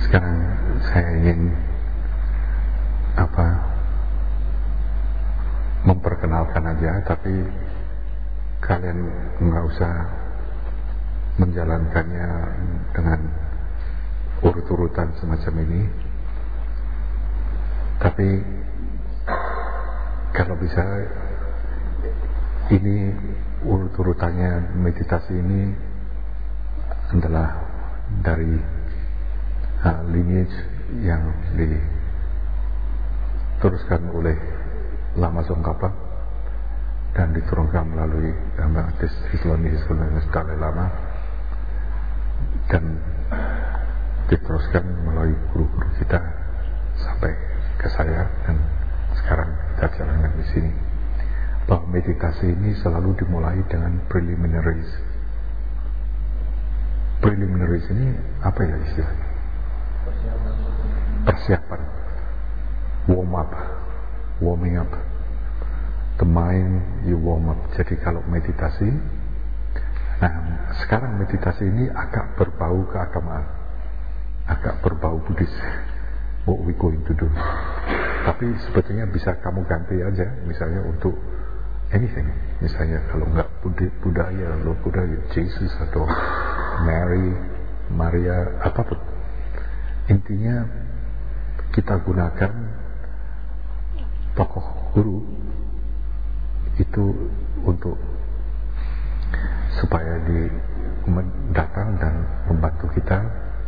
Sekarang saya ingin memperkenalkan aja, tapi kalian nggak usah menjalankannya dengan urut-urutan semacam ini. Tapi kalau bisa, ini urut-urutannya meditasi ini adalah dari lineage yang diteruskan oleh Lama Tsongkhapa dan diturunkan melalui Islam Dalai Lama dan diteruskan melalui guru-guru kita sampai ke saya, dan sekarang kita jalankan di sini. Bahwa meditasi ini selalu dimulai dengan preliminaries. Preliminaries ini apa ya istilahnya? Persiapan, warming up. The mind you warm up. Jadi kalau meditasi, sekarang meditasi ini agak berbau keagamaan, agak berbau Buddhis. What we going to do? Tapi sebetulnya bisa kamu ganti aja, misalnya untuk anything. Misalnya kalau nggak Buddha ya Lord Buddha, Jesus atau Mary, Maria, apapun. Intinya kita gunakan tokoh guru itu untuk supaya datang dan membantu kita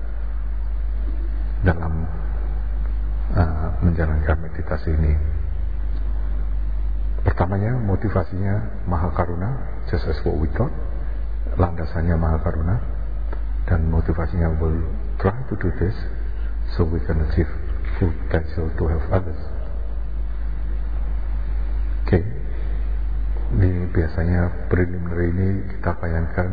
dalam menjalankan meditasi ini. Pertamanya motivasinya Maha Karuna, just as what we thought. Landasannya Maha Karuna, dan motivasinya will try to do this so we can achieve full potential to help others. Oke. Ini biasanya preliminary ini kita bayangkan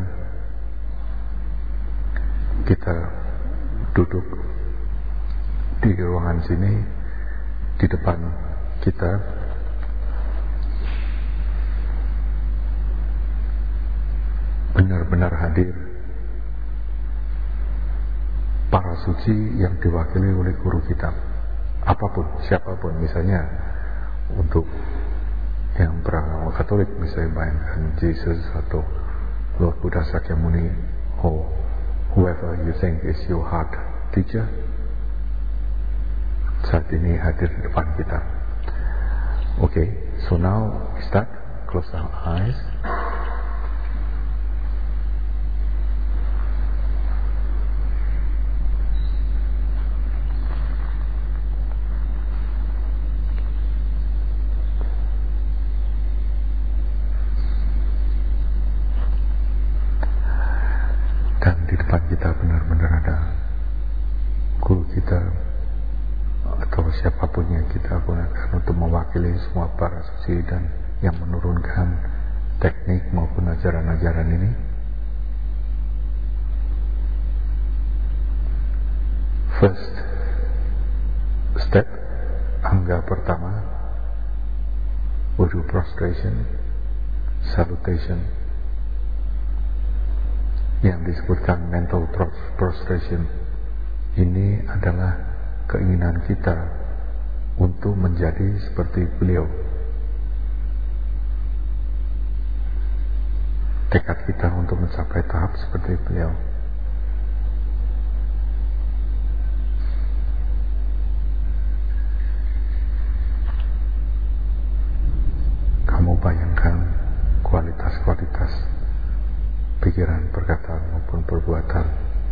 kita duduk di ruangan sini, di depan kita benar-benar hadir para suci yang diwakili oleh guru kita, apapun, siapapun. Misalnya untuk yang beragama Katolik, misalnya bayangkan Jesus atau Lord Buddha Sakyamuni, or whoever you think is your heart teacher, saat ini hadir di depan kita. Okay, so now we start. Close our eyes. Dan di depan kita benar-benar ada guru kita atau siapapun yang kita gunakan untuk mewakili semua para suci dan yang menurunkan teknik maupun ajaran-ajaran ini. First step, angga pertama, wudu prostration, salutation, yang disebutkan mental prostration. Ini adalah keinginan kita untuk menjadi seperti beliau, tekad kita untuk mencapai tahap seperti beliau. Kamu bayangkan kualitas-kualitas pikiran, perkataan maupun perbuatan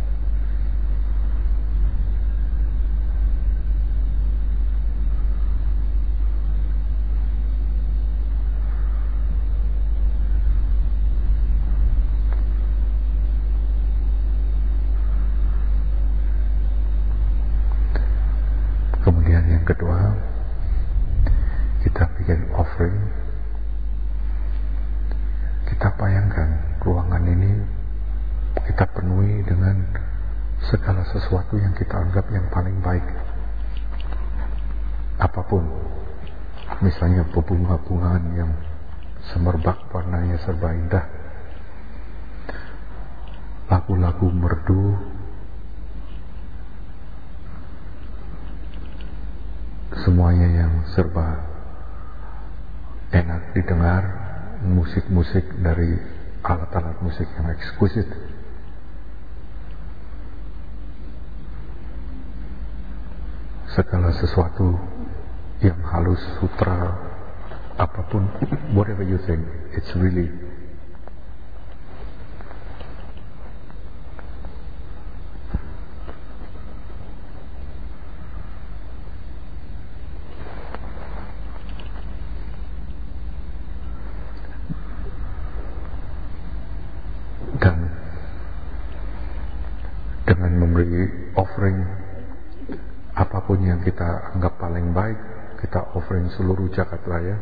kemudian yang kedua, kita bikin offering. Kita bayangkan ruangan ini kita penuhi dengan segala sesuatu yang kita anggap yang paling baik, apapun. Misalnya bunga-bungaan yang semerbak, warnanya serba indah, lagu-lagu merdu, semuanya yang serba enak didengar, musik-musik dari alat-alat musik yang ekskusit. Segala sesuatu yang halus, sutra, apapun, whatever you think, it's really dan dengan memberi offering apapun yang kita anggap paling baik, kita offering seluruh jagat raya.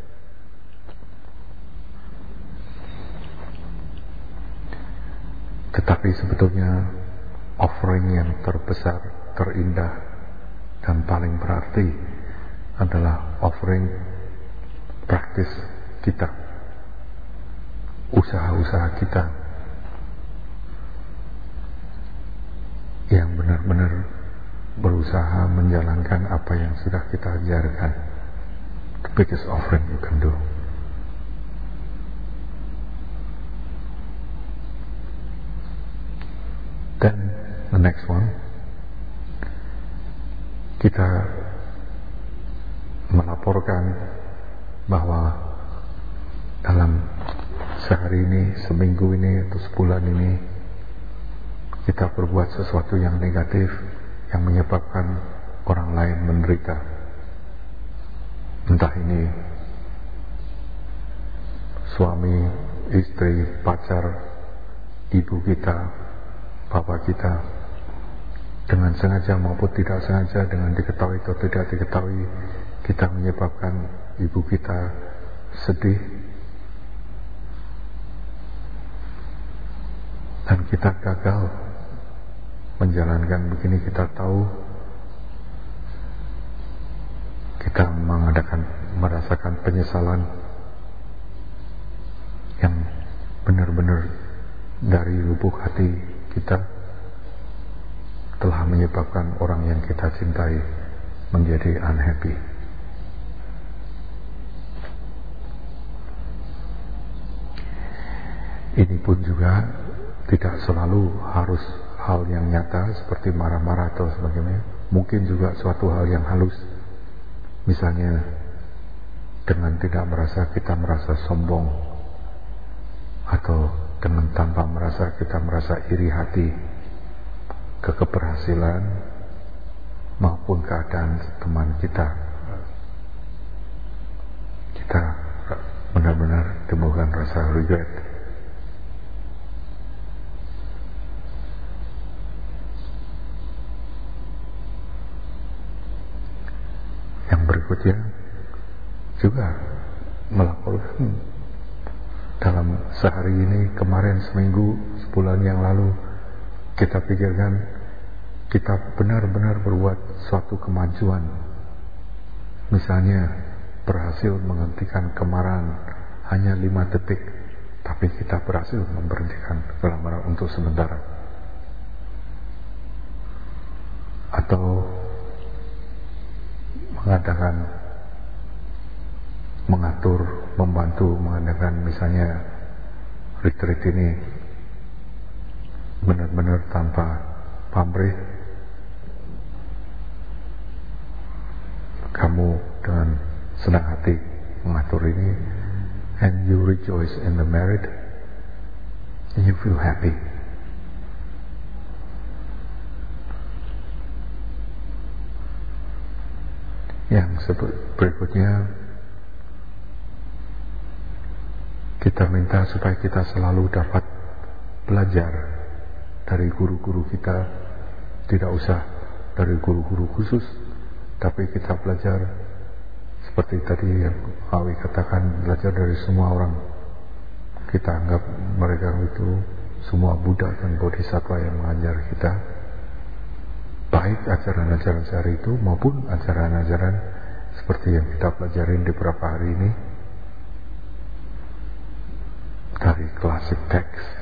Tetapi sebetulnya offering yang terbesar, terindah, dan paling berarti adalah offering praktis kita, usaha-usaha kita yang benar-benar berusaha menjalankan apa yang sudah kita ajarkan. The biggest offering you can do. Then the next one, kita melaporkan bahwa dalam sehari ini, seminggu ini, atau sebulan ini kita berbuat sesuatu yang negatif yang menyebabkan orang lain menderita. Entah ini suami, istri, pacar, ibu kita, bapak kita, dengan sengaja maupun tidak sengaja, dengan diketahui atau tidak diketahui, kita menyebabkan ibu kita sedih, dan kita gagal menjalankan begini. Kita tahu kita merasakan penyesalan yang benar-benar dari lubuk hati kita telah menyebabkan orang yang kita cintai menjadi unhappy. Ini pun juga tidak selalu harus hal yang nyata seperti marah-marah atau sebagainya. Mungkin juga suatu hal yang halus, misalnya dengan tidak merasa kita merasa sombong, atau dengan tanpa merasa kita merasa iri hati ke keberhasilan maupun keadaan teman kita. Kita benar-benar timbulkan rasa regret. Yang berikutnya juga melaporkan dalam sehari ini, kemarin, seminggu, sebulan yang lalu, kita pikirkan kita benar-benar berbuat suatu kemajuan. Misalnya berhasil menghentikan kemarahan hanya 5 detik, tapi kita berhasil memberhentikan kemarahan untuk sementara. Atau membantu mengadakan misalnya retreat ini benar-benar tanpa pamrih. Kamu dengan senang hati mengatur ini, and you rejoice in the merit, and you feel happy. Yang berikutnya, kita minta supaya kita selalu dapat belajar dari guru-guru kita. Tidak usah dari guru-guru khusus, tapi kita belajar seperti tadi yang Awi katakan, belajar dari semua orang. Kita anggap mereka itu semua Buddha dan Bodhisattva yang mengajar kita, baik ajaran-ajaran sehari itu maupun ajaran-ajaran seperti yang kita pelajarin di beberapa hari ini dari classic text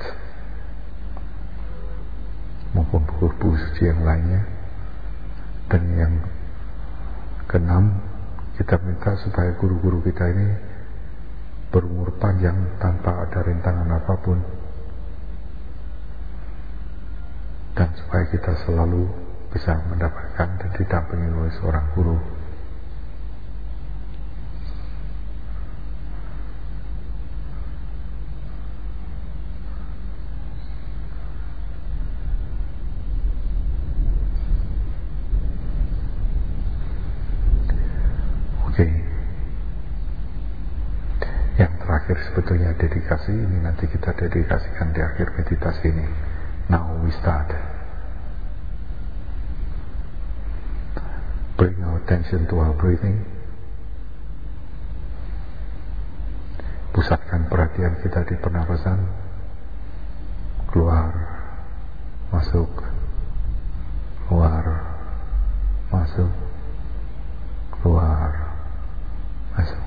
maupun buku-buku suci yang lainnya. Dan yang keenam, kita minta supaya guru-guru kita ini berumur panjang tanpa ada rintangan apapun, dan supaya kita selalu bisa mendapatkan dan didampingi oleh seorang guru. Yang terakhir sebetulnya dedikasi ini nanti kita dedikasikan di akhir meditasi ini. Now we start. Bring our attention to our breathing. Pusatkan perhatian kita di pernapasan. Keluar, masuk, keluar, masuk, keluar, masuk.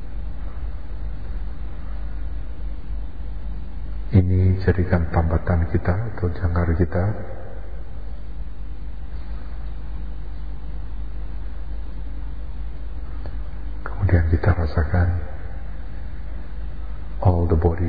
Ini jadikan tambatan kita atau jangkar kita. Kemudian kita rasakan all the body.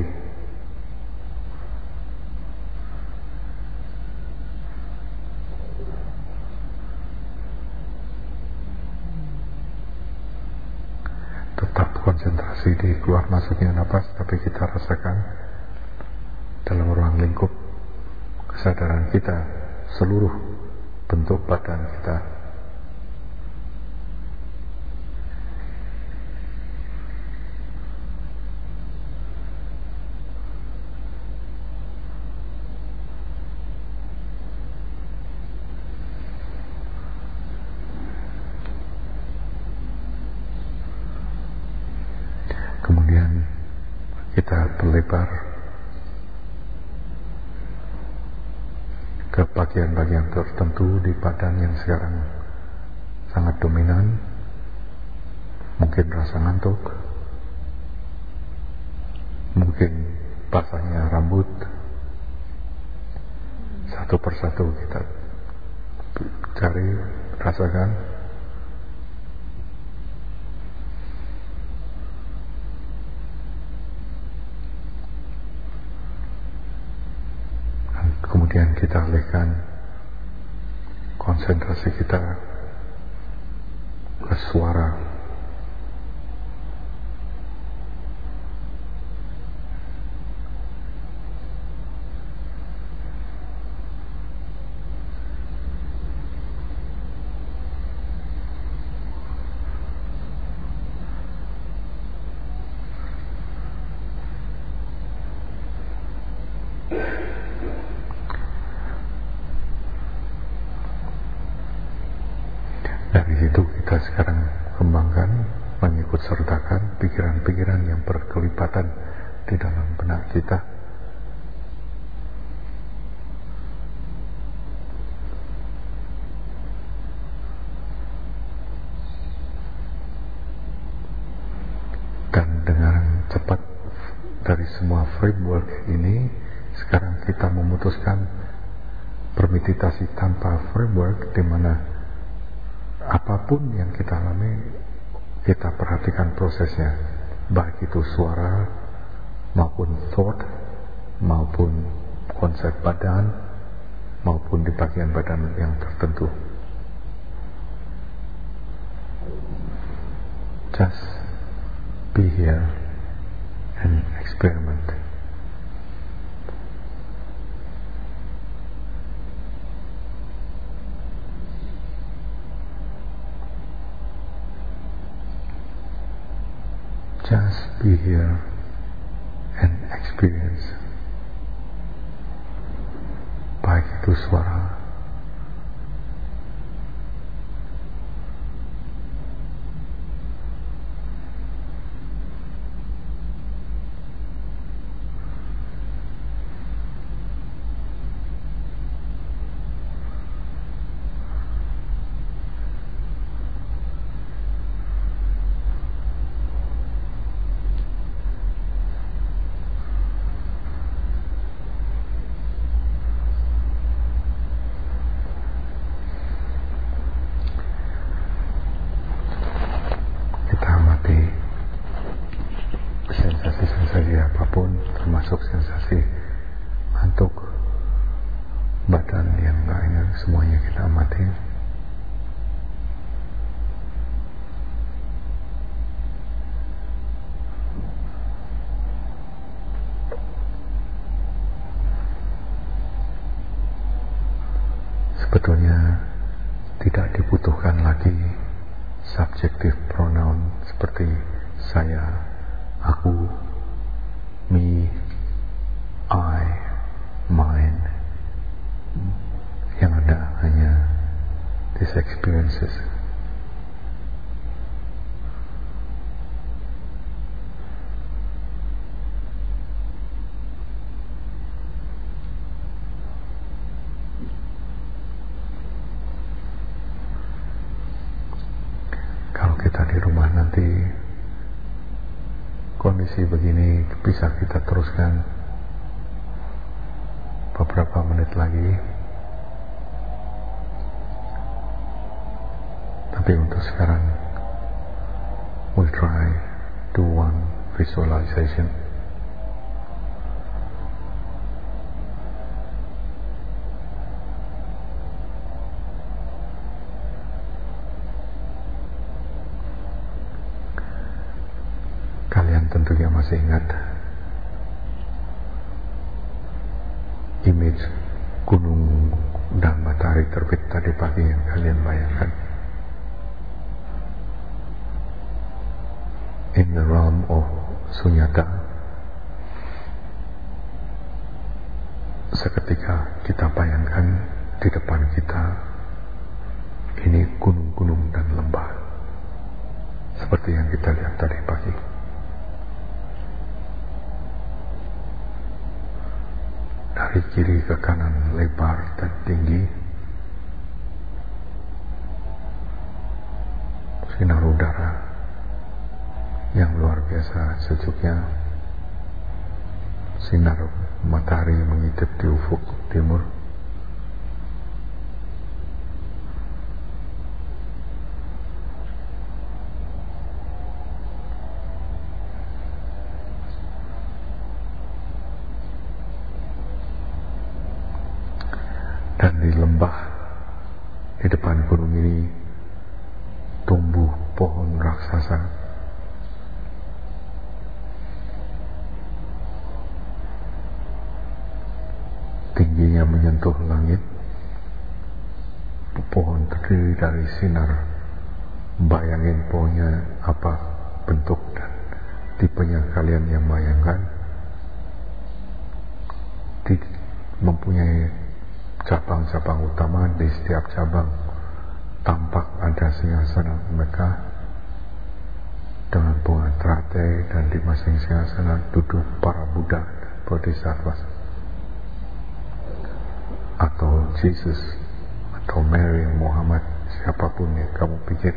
Tetap konsentrasi di keluar masuknya napas, tapi kita rasakan dalam ruang lingkup kesadaran kita seluruh bentuk badan kita. Kemudian kita berlebar ke bagian-bagian tertentu di badan yang sekarang sangat dominan. Mungkin rasa ngantuk, mungkin basahnya rambut. Satu persatu kita cari, rasakan. Kemudian kita alihkan konsentrasi kita ke suara. Dari situ kita sekarang kembangkan, mengikut sertakan pikiran-pikiran yang berkelipatan di dalam benak kita. Dan dengan cepat dari semua framework ini, sekarang kita memutuskan bermeditasi tanpa framework, di mana apapun yang kita alami, kita perhatikan prosesnya, baik itu suara, maupun thought, maupun konsep badan, maupun di bagian badan yang tertentu. Just be here and experiment. Just be here and experience. Baik itu suara, yang banyak, semuanya kita amati. Sebetulnya tidak dibutuhkan lagi subjective pronoun seperti saya, aku, me, I, mine. Yang ada hanya these experiences. Kalau kita di rumah nanti kondisi begini bisa kita teruskan beberapa menit lagi. Tapi untuk sekarang we'll try do one visualization. Kalian tentunya masih ingat image gunung dan matahari terbit tadi pagi yang kalian bayangkan. In the realm of sunyata, seketika kita bayangkan di depan kita ini gunung-gunung dan lembah seperti yang kita lihat tadi pagi. Dari kiri ke kanan lebar dan tinggi, sinar udara yang luar biasa sejuknya, sinar matahari mengintip di ufuk timur, dan di lembah di depan gunung ini tumbuh pohon raksasa. Tingginya menyentuh langit. Pohon terdiri dari sinar. Bayangin pohonnya apa bentuk dan tipenya kalian yang bayangkan. Mempunyai cabang-cabang utama. Di setiap cabang tampak ada singgasana mereka dengan bunga teratai, dan di masing singgasana duduk para Buddha dan Bodhisattvas atau Jesus atau Mary, Muhammad, siapapun yang kamu pikir.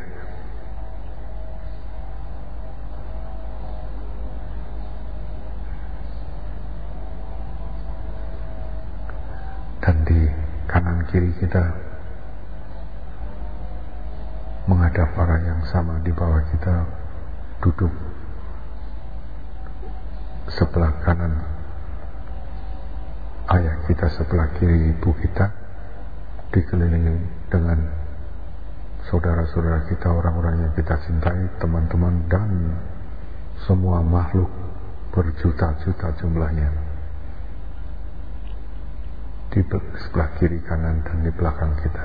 Dan di kanan kiri kita menghadap arah yang sama, di bawah kita duduk sebelah kanan ayah kita, sebelah kiri ibu kita, dikelilingi dengan saudara-saudara kita, orang-orang yang kita cintai, teman-teman, dan semua makhluk berjuta-juta jumlahnya di sebelah kiri, kanan, dan di belakang kita.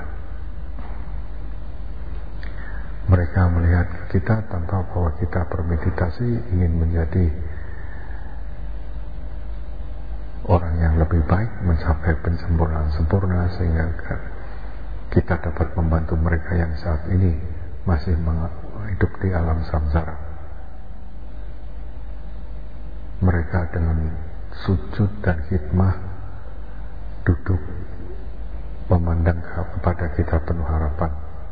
Mereka melihat kita tanpa bahwa kita bermeditasi ingin menjadi orang yang lebih baik, mencapai penyempurnaan sempurna, sehingga kita dapat membantu mereka yang saat ini masih hidup di alam samsara. Mereka dengan sujud dan khidmah duduk memandang kepada kita penuh harapan.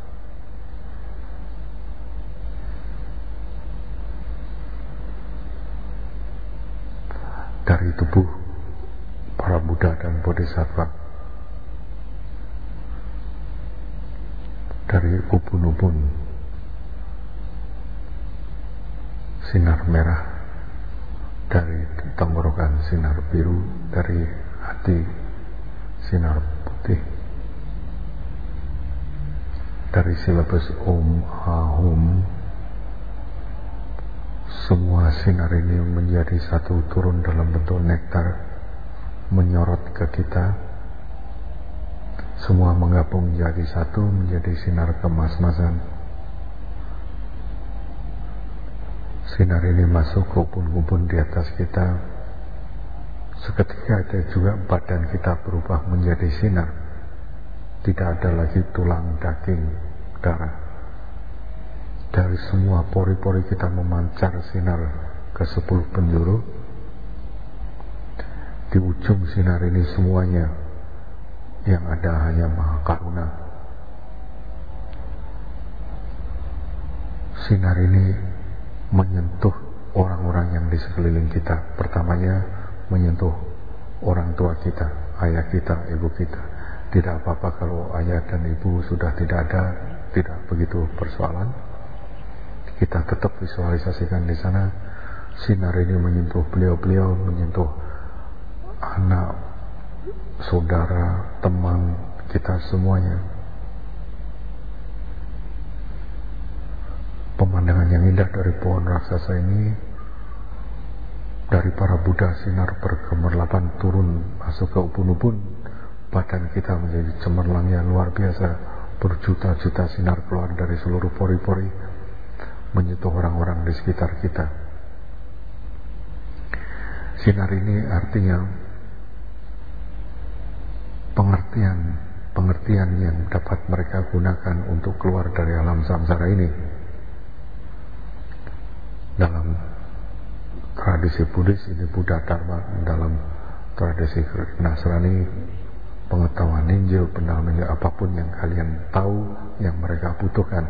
Dari tubuh para Buddha dan Bodhisattva, dari ubun-ubun sinar merah, dari tenggorokan sinar biru, dari hati sinar putih, dari silabus Om Ahum, semua sinar ini menjadi satu, turun dalam bentuk nektar, menyorot ke kita, semua menggabung menjadi satu, menjadi sinar kemas-masan. Sinar ini masuk ke ubun-ubun di atas kita. Seketika itu juga badan kita berubah menjadi sinar. Tidak ada lagi tulang, daging, darah. Dari semua pori-pori kita memancar sinar ke 10 penjuru. Di ujung sinar ini semuanya yang ada hanya Maha Karuna. Sinar ini menyentuh orang-orang yang di sekeliling kita. Pertamanya menyentuh orang tua kita, ayah kita, ibu kita. Tidak apa-apa kalau ayah dan ibu sudah tidak ada, tidak begitu persoalan. Kita tetap visualisasikan di sana. Sinar ini menyentuh beliau-beliau, menyentuh anak, saudara, teman kita semuanya. Pemandangan yang indah dari pohon raksasa ini, dari para Buddha, sinar bergemerlapan turun masuk ke ubun-ubun. Badan kita menjadi cemerlang yang luar biasa. Berjuta-juta sinar keluar dari seluruh pori-pori, menyentuh orang-orang di sekitar kita. Sinar ini artinya pengertian yang dapat mereka gunakan untuk keluar dari alam samsara ini. Dalam tradisi Buddhis ini Buddha Dharma, dalam tradisi Nasrani pengetahuan Injil, pendalaman Injil, apapun yang kalian tahu yang mereka butuhkan.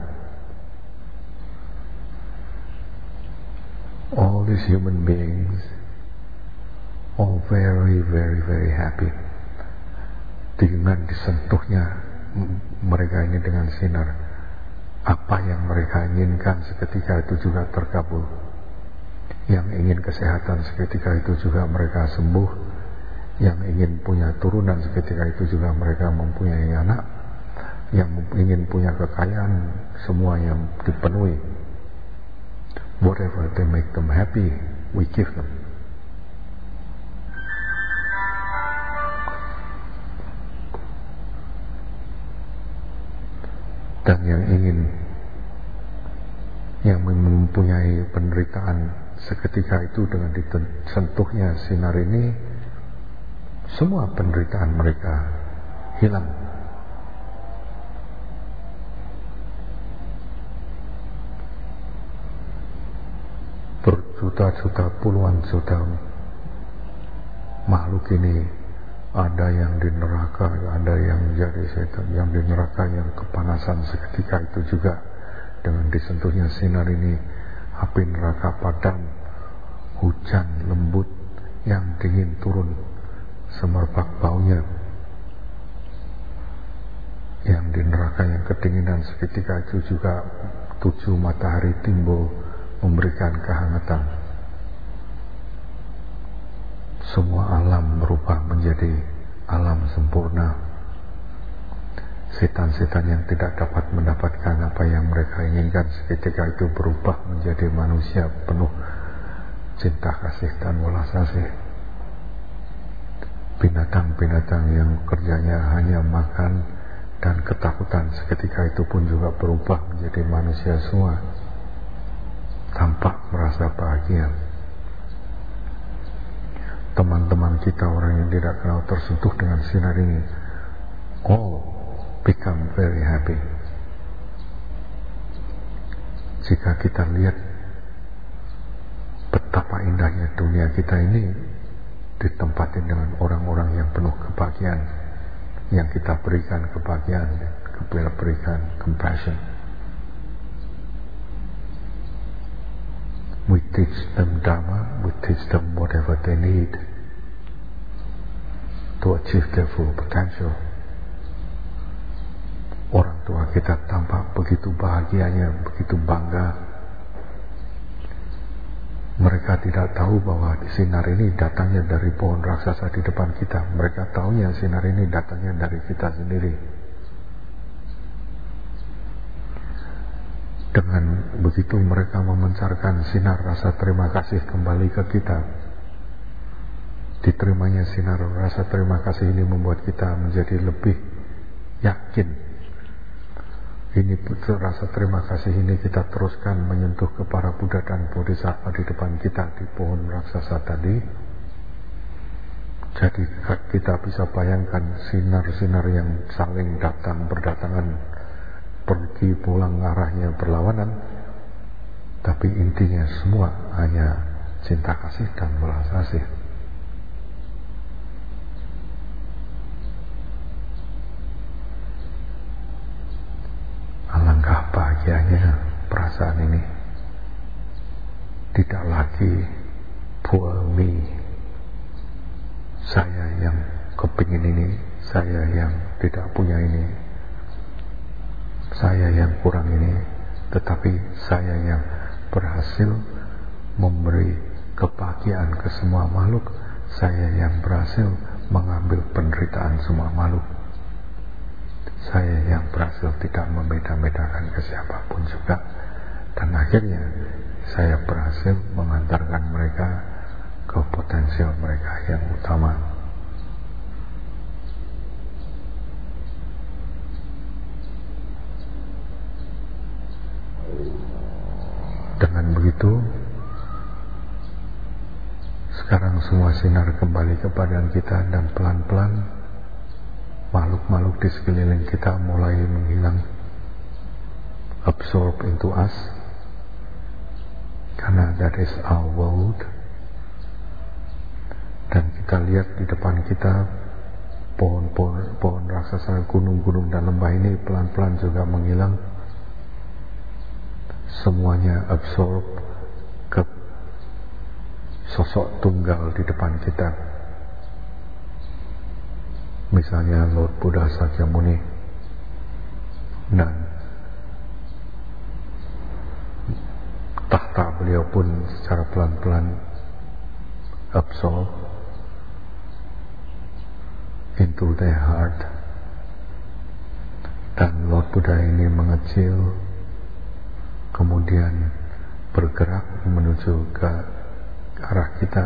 All these human beings all very very very happy dengan disentuhnya mereka ini dengan sinar. Apa yang mereka inginkan seketika itu juga terkabul. Yang ingin kesehatan seketika itu juga mereka sembuh. Yang ingin punya turunan seketika itu juga mereka mempunyai anak. Yang ingin punya kekayaan, semua yang dipenuhi. Whatever they make them happy, we give them. Dan yang mempunyai penderitaan seketika itu dengan disentuhnya sinar ini, semua penderitaan mereka hilang. Berjuta-juta, puluhan juta makhluk ini, ada yang di neraka, ada yang jadi setan, yang di neraka yang kepanasan seketika itu juga dengan disentuhnya sinar ini, api neraka padam, hujan lembut yang dingin turun semerbak baunya. Yang di neraka yang kedinginan seketika itu juga 7 matahari timbul memberikan kehangatan. Semua alam berubah menjadi alam sempurna. Setan-setan yang tidak dapat mendapatkan apa yang mereka inginkan seketika itu berubah menjadi manusia penuh cinta kasih dan welas asih. Binatang-binatang yang kerjanya hanya makan dan ketakutan seketika itu pun juga berubah menjadi manusia semua, tampak merasa bahagia. Teman-teman kita, orang yang tidak kenal, tersentuh dengan sinar ini, all become very happy. Jika kita lihat betapa indahnya dunia kita ini ditempatin dengan orang-orang yang penuh kebahagiaan, yang kita berikan kebahagiaan, kita berikan compassion. We teach them Dharma, we teach them whatever they need to achieve their full potential. Orang tua kita tampak begitu bahagianya, begitu bangga. Mereka tidak tahu bahwa sinar ini datangnya dari pohon raksasa di depan kita. Mereka tahunya sinar ini datangnya dari kita sendiri. Dengan begitu mereka memancarkan sinar rasa terima kasih kembali ke kita. Diterimanya sinar rasa terima kasih ini membuat kita menjadi lebih yakin. Ini rasa terima kasih ini kita teruskan menyentuh ke para Buddha dan Bodhisattva di depan kita di pohon raksasa tadi. Jadi kita bisa bayangkan sinar-sinar yang saling datang berdatangan, pergi pulang arahnya berlawanan, tapi intinya semua hanya cinta kasih dan belas kasih. Alangkah bahagianya perasaan ini. Tidak lagi poor me, saya yang kepingin ini, saya yang tidak punya ini, saya yang kurang ini, tetapi saya yang berhasil memberi kebahagiaan ke semua makhluk, saya yang berhasil mengambil penderitaan semua makhluk, saya yang berhasil tidak membeda-bedakan ke siapapun juga, dan akhirnya saya berhasil mengantarkan mereka ke potensial mereka yang utama. Dengan begitu, sekarang semua sinar kembali ke badan kita, dan pelan-pelan makhluk-makhluk di sekeliling kita mulai menghilang, absorb into us, karena that is our world. Dan kita lihat di depan kita pohon raksasa, gunung-gunung dan lembah ini pelan-pelan juga menghilang. Semuanya absorb ke sosok tunggal di depan kita. Misalnya Lord Buddha Sakyamuni, dan tahta beliau pun secara pelan-pelan absorb into their heart. Dan Lord Buddha ini mengecil, kemudian bergerak menuju ke arah kita,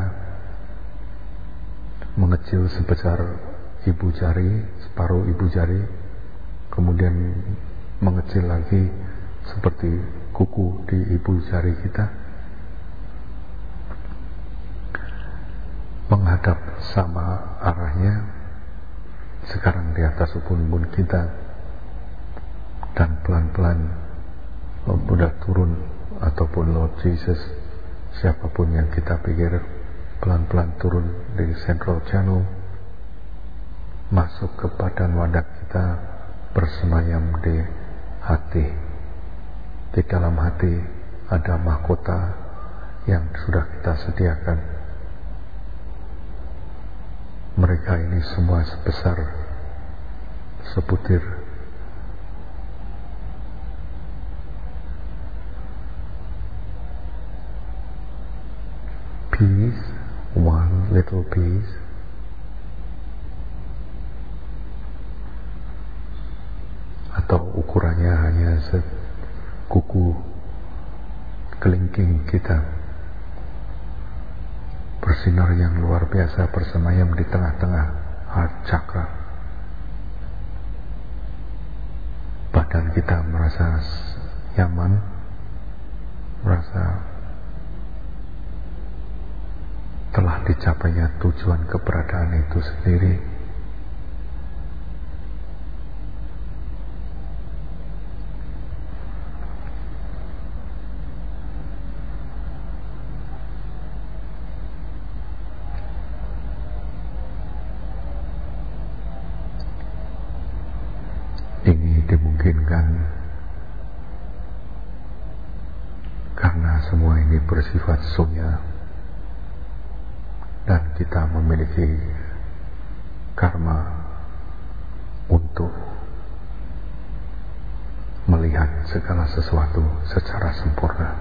mengecil sebesar ibu jari, separuh ibu jari, kemudian mengecil lagi seperti kuku di ibu jari kita, menghadap sama arahnya sekarang di atas ubun-ubun kita, dan pelan-pelan Lord Buddha turun, ataupun Lord Jesus, siapapun yang kita pikir, pelan-pelan turun dari Central Channel, masuk ke badan wadah kita, bersemayam di hati. Di dalam hati ada mahkota yang sudah kita sediakan. Mereka ini semua sebesar sebutir piece, one little piece, atau ukurannya hanya sekuku kelingking kita, bersinar yang luar biasa, bersemayam di tengah-tengah heart chakra. Badan kita merasa nyaman, merasa telah dicapainya tujuan keberadaan itu sendiri. Ini dimungkinkan karena semua ini bersifat sunya, dan kita memiliki karma untuk melihat segala sesuatu secara sempurna.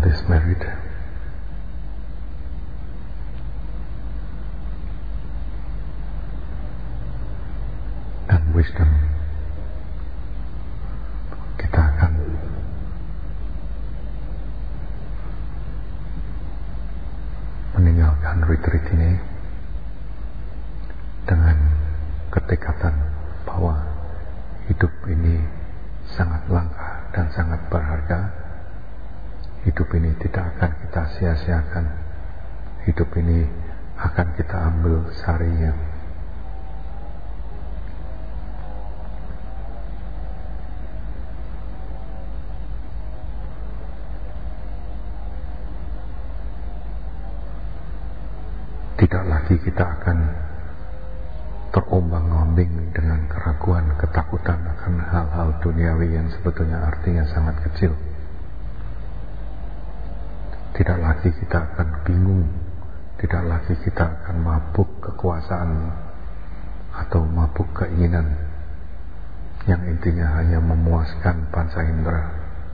this merit dan wisdom, kita akan meninggalkan retreat ini dengan ketekatan bahwa hidup ini sangat langka dan sangat berharga. Hidup ini tidak akan kita sia-siakan. Hidup ini akan kita ambil sarinya. Tidak lagi kita akan terombang-ambing dengan keraguan, ketakutan akan hal-hal duniawi yang sebetulnya artinya sangat kecil. Tidak lagi kita akan bingung, tidak lagi kita akan mabuk kekuasaan atau mabuk keinginan yang intinya hanya memuaskan panca indera.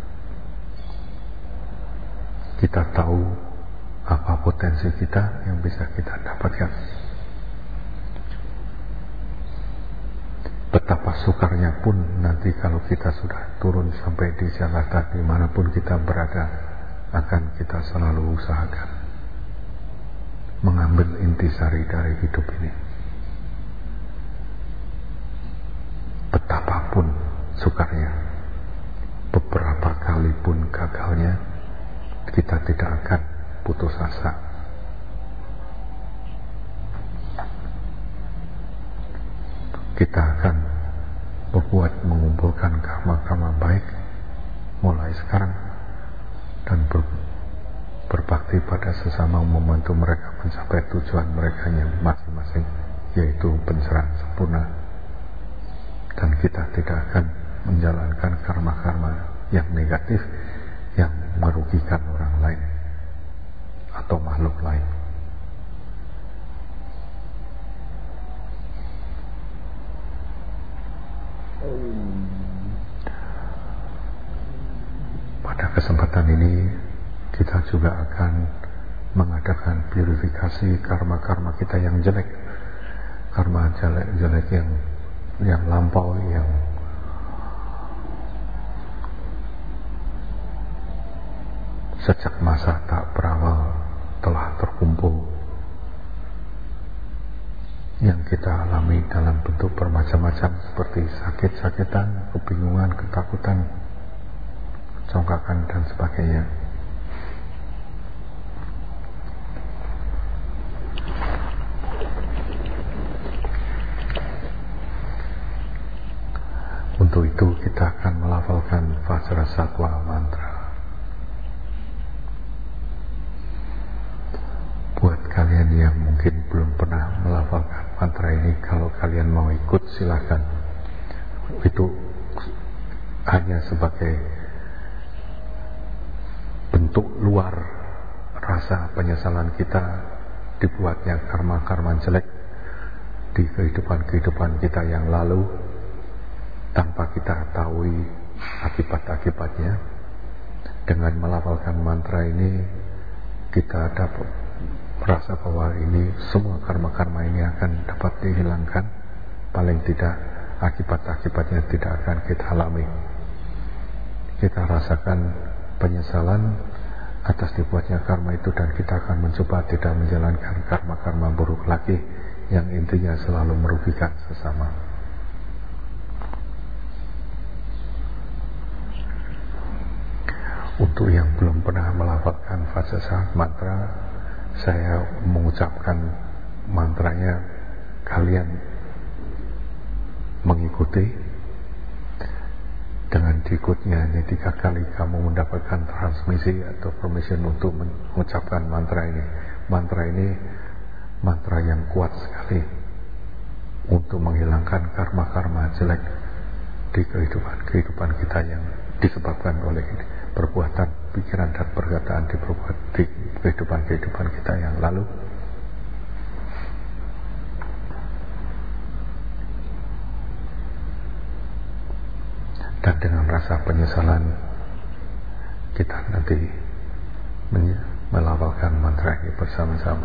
Kita tahu apa potensi kita yang bisa kita dapatkan. Betapa sukarnya pun nanti kalau kita sudah turun sampai di Jakarta, dimanapun kita berada, akan kita selalu usahakan mengambil intisari dari hidup ini. Betapapun sukarnya, beberapa kali pun gagalnya, kita tidak akan putus asa. Kita akan mengumpulkan karma-karma baik mulai sekarang dan berbakti pada sesama, membantu mereka mencapai tujuan mereka yang masing-masing, yaitu pencerahan sempurna. Dan kita tidak akan menjalankan karma-karma yang negatif yang merugikan orang lain atau makhluk lain. Pada kesempatan ini kita juga akan mengadakan purifikasi karma-karma kita yang jelek, karma jelek yang lampau, yang sejak masa tak berawal telah terkumpul, yang kita alami dalam bentuk bermacam-macam seperti sakit-sakitan, kebingungan, ketakutan, congkakan dan sebagainya. Untuk itu kita akan melafalkan Vajrasattva mantra. Buat kalian yang mungkin belum pernah melafalkan mantra ini, kalau kalian mau ikut silakan. Itu hanya sebagai bentuk luar rasa penyesalan kita dibuatnya karma-karma jelek di kehidupan kita yang lalu, tanpa kita tahu akibat-akibatnya. Dengan melafalkan mantra ini, kita dapat merasa bahwa ini semua karma-karma ini akan dapat dihilangkan. Paling tidak akibat-akibatnya tidak akan kita alami. Kita rasakan penyesalan atas dibuatnya karma itu, dan kita akan mencoba tidak menjalankan karma-karma buruk lagi yang intinya selalu merugikan sesama. Untuk yang belum pernah melafalkan Vajrasattva mantra, saya mengucapkan mantranya, kalian mengikuti. Dengan diikutnya ini 3 kali kamu mendapatkan transmisi atau permission untuk mengucapkan mantra ini. Mantra ini mantra yang kuat sekali untuk menghilangkan karma-karma jelek di kehidupan kita yang disebabkan oleh perbuatan, pikiran dan perkataan di kehidupan kita yang lalu. Dan dengan rasa penyesalan kita nanti melafalkan mantra ini bersama-sama.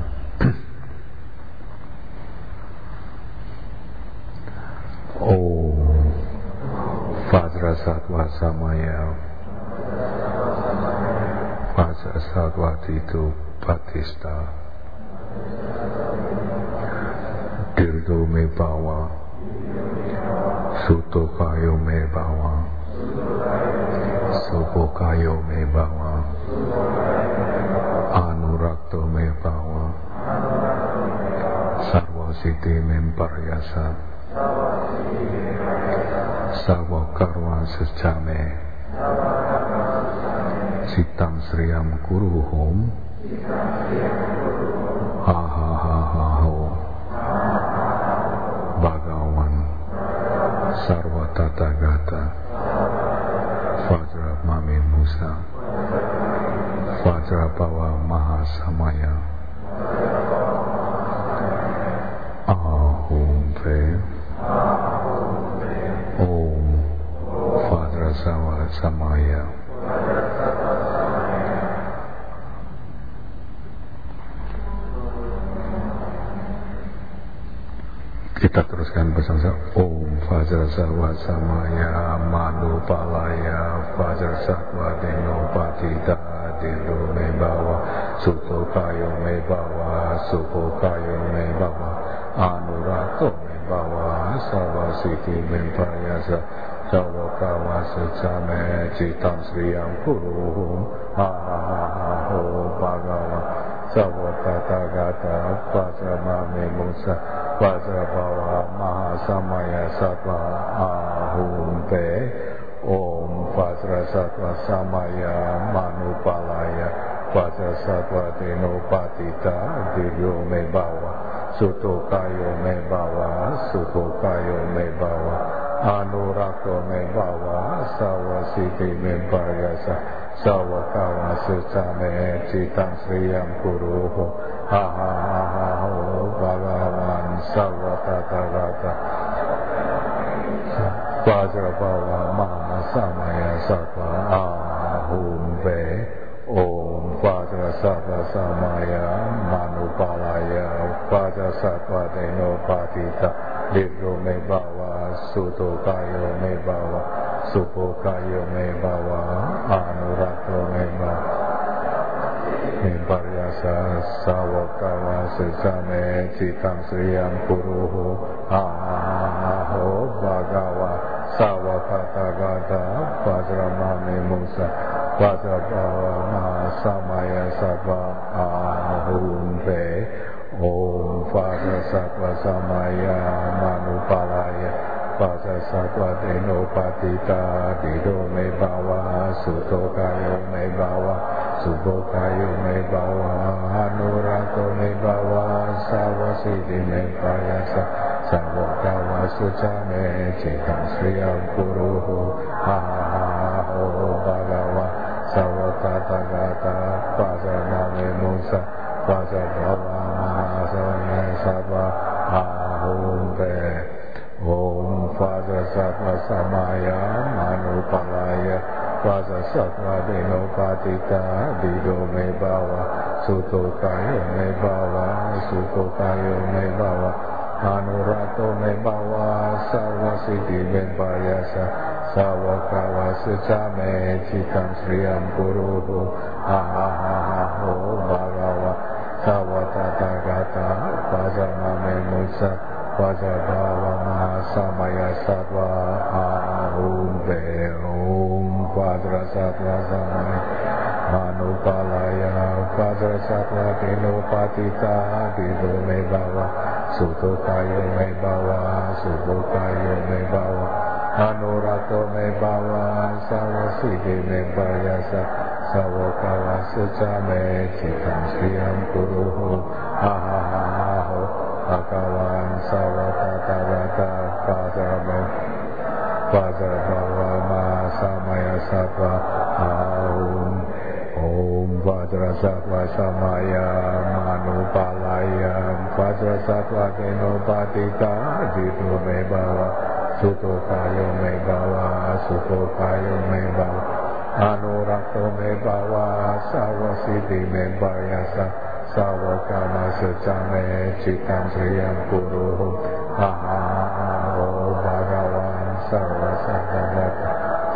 Om Vajrasattva Samaya Vajrasattva Ditu Patista Dirdo Me Bawa Suto Kayo Me Bawa Supo Kayo Me Bawa Anurakto Me Bawa Sarva Siddhi Mempariyasa Sarva Karma Sejame Sitam Sriyam Kuruhum Ha ha ha ha ho Bhagawan Sarva Tathagata Vajra Mami Musa Vajra Bhava Mahasamaya Ahum Ve Om Vajrasattva Samaya. Kita teruskan bersama. Om Vajrasattva Samaya Manupalaya Vajrasattva Dinopatita Dilu Me Bawa Suto Kayo Me Bawa Supo Kayo Me Bawa Anurato Me Bawa Sarva Siddhi Mempariyasa Sarva Karma Sejame Citam Sriyam Kuruhum Ha ha ha ha ho Bhagawa Sarva Tathagata Vajra Mami Musa Vajra Bhava Mahasamaya Sattva Ahum Te Om Vajrasattva Samaya Manupalaya Vajrasattva Dinopatita Diryo Me Bawa Suto Kayo Me Bawa Suto Kayo Me Bawa Anurakto Me Bawa Sarva Siddhi Mempariyasa Sarva Karma Sejame Citam Sriyam Kuruho Ha ha ha ha ho Bhagawan Sarva Tathagata Vajra Bhava Mahasamaya Sattva Ahum Ve Om Vajrasattva Samaya Manupalaya Vajrasattva Dinopatita Diryo Me Bawa Suto Kayo Me Bawa Supo Kayo Me Bawa Anurakto Me Bawa Mempariyasa Sarva Karma Sejame Citam Sriyam Kuruho Ha ha ha ha ho Bhagawa Sarva Tathagata Vajra Mami Musa Vajra Bhava Mahasamaya Sattva Ahum Ve Om Vajrasattva Samaya Manupalaya Vajrasattva Dinopatita Dido Me Bawa Suto Kayo Me Bawa Supo Kayo Me Bawa Anurato Me Bawa Sarva Siddhi Mempariyasa Sarva Karma Sejame Citam Sriyam Kuruho Ha ha ha ha ho Bhagawa Sarva Tathagata Vajra Mami Musa Vajra Bhava Mahasamaya Sattva Ahum Ve Om Vajrasattva Samaya Manupalaya Vajrasattva Dinopatita Dido Me Bawa Suto Kayo Me Bawa Supo Kayo Me Bawa Anurato Me Bawa Sarva Siddhi Mempariyasa Sarva Karma Sejame Citam Sriyam Kuruho Ha ha ha ha ho Bhagawa Sarva Tathagata Vajra Mami Musa Vajra Bhava Mahasamaya Sattva Ahum Ve Om Vajrasattva Samaya Manupalaya Vajrasattva Dinopatita Dido Me Bawa Suto Kayo Me Bawa Supo Kayo Me Bawa Anurato Me Bawa Sarva Siddhi Mempariyasa Sarva Karma Sejame Citam Sriyam Kuruho Ha ha ha ha ho Bhagawan Sarva Tathagata Vajra Bhava Mahasamaya Sattva Ahum Om Vajrasattva Samaya Manupalaya Vajrasattva Dinopatita Dido Me Bawa Suto Kayo Me Bawa Supo Kayo Me Bawa Anurakto me bhava Sarva siddhi me bhayasa Sarva kama sacha me Citam sriyam kuru Ahao Bhagavan Sarva Sattagata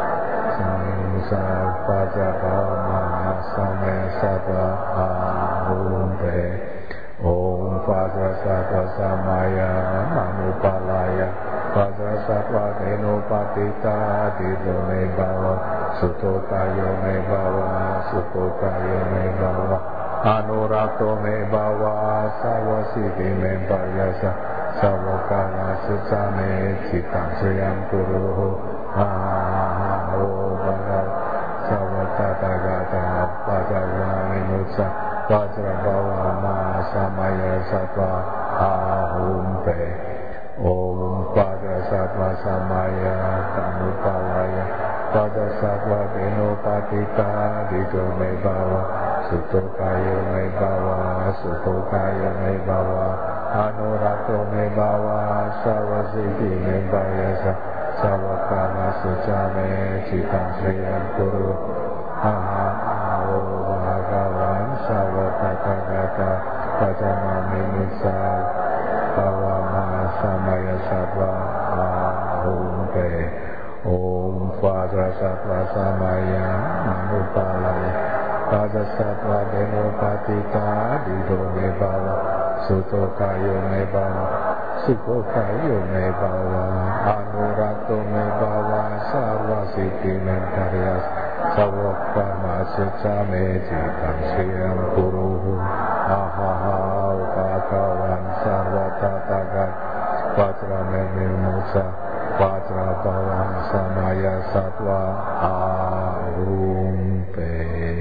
Samsarvajapama Same Sattva Ahumpe Om Vajrasattva Samaya Manupalaya Vajrasattva Denopatita Didho me bhava Sutotayo me bhava Sutotayo me bhava Anurakto me bhava Sarva siddhi me bhayasa Sarva kama sacha me Citam sriyam kuru Ahao Bhagavan Sarva Tathagata Vajrayami Mutsa Vajrabhavama Samaya Sattva Ahumpe Om Vajrasattva Samaya Manupalaya Vajrasattva Denopatita Didho me bhava Sutotayo me bhava Sutotayo me bhava Anurakto me bhava Sarva siddhi me bhayasa Sarva kama sacha me Citam sriyam kuru Ahao Bhagavan Sarva Tathagata Vajrayami Mutsa Bhavama Samaya Sattva Ahumpe Om Vajrasattva Samaya Manupalaya Vajrasattva Denopatita Didho me bhava Sutotayo me bhava Sutotayo me bhava Anurakto me bhava Sarva siddhi me bhayasa Sarva kama sacha me Citam sriyam kuru Ahao Bhagavan Sarva Tathagata Vajrayami Mutsa Vajrabhavama Samaya Sattva Ahumpe.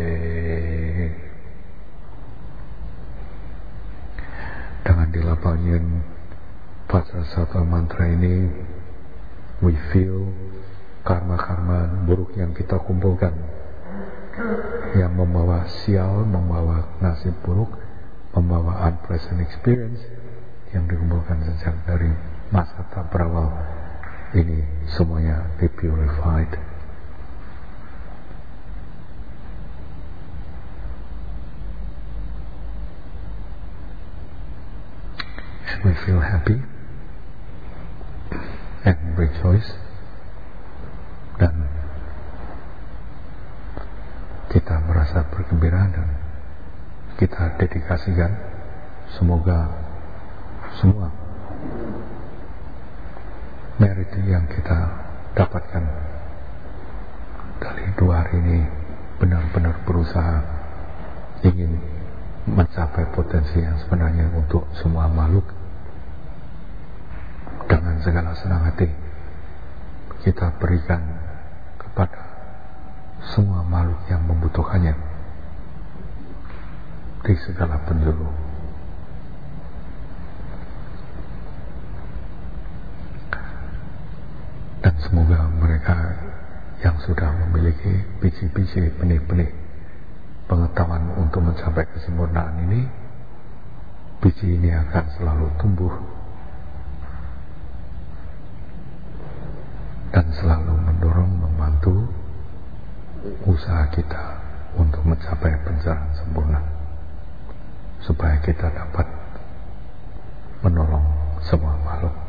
Dengan dilapangin Vajrasattva mantra ini, we feel karma-karma buruk yang kita kumpulkan, yang membawa sial, membawa nasib buruk, membawa unpleasant experience yang dikumpulkan sejak dari masa tak berawal ini, semuanya be purified. And we feel happy and rejoice, dan kita merasa bergembira dan kita dedikasikan, semoga semua merit yang kita dapatkan dari 2 hari ini benar-benar berusaha ingin mencapai potensi yang sebenarnya untuk semua makhluk. Dengan segala senang hati kita berikan kepada semua makhluk yang membutuhkannya di segala penjuru. Dan semoga mereka yang sudah memiliki biji-biji benih-benih pengetahuan untuk mencapai kesempurnaan ini, biji ini akan selalu tumbuh dan selalu mendorong, membantu usaha kita untuk mencapai pencerahan sempurna, supaya kita dapat menolong semua makhluk.